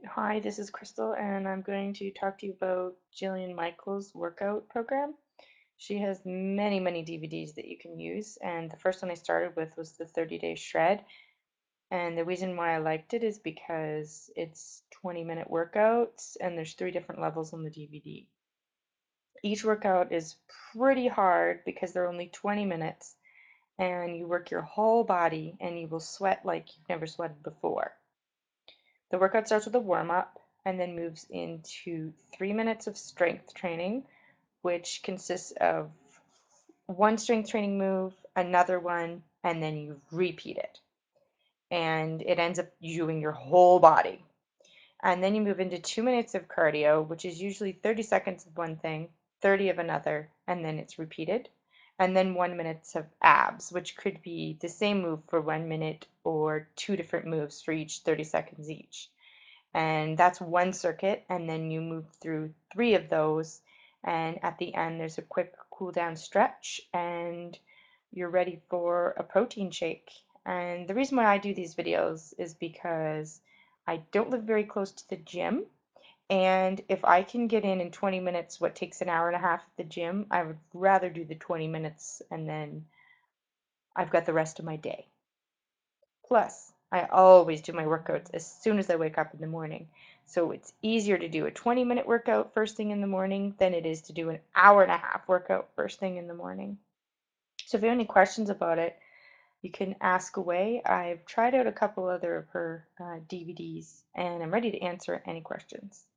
Hi, this is Crystal, and I'm going to talk to you about Jillian Michaels' workout program. She has many, many DVDs that you can use, and the first one I started with was the 30-Day Shred. And the reason why I liked it is because it's 20-minute workouts, and there's 3 different levels on the DVD. Each workout is pretty hard because they're only 20 minutes, and you work your whole body, and you will sweat like you've never sweated before. The workout starts with a warm up and then moves into 3 minutes of strength training, which consists of one strength training move, another one, and then you repeat it. And it ends up doing your whole body. And then you move into 2 minutes of cardio, which is usually 30 seconds of one thing, 30 of another, and then it's repeated. And then 1 minute of abs, which could be the same move for 1 minute or 2 different moves for each 30 seconds each. And that's one circuit, and then you move through 3 of those, and at the end there's a quick cool down stretch, and you're ready for a protein shake. And the reason why I do these videos is because I don't live very close to the gym, and if I can get in 20 minutes what takes an hour and a half at the gym, I would rather do the 20 minutes and then I've got the rest of my day. Plus, I always do my workouts as soon as I wake up in the morning. So it's easier to do a 20-minute workout first thing in the morning than it is to do an hour and a half workout first thing in the morning. So if you have any questions about it, you can ask away. I've tried out a couple other of her DVDs and I'm ready to answer any questions.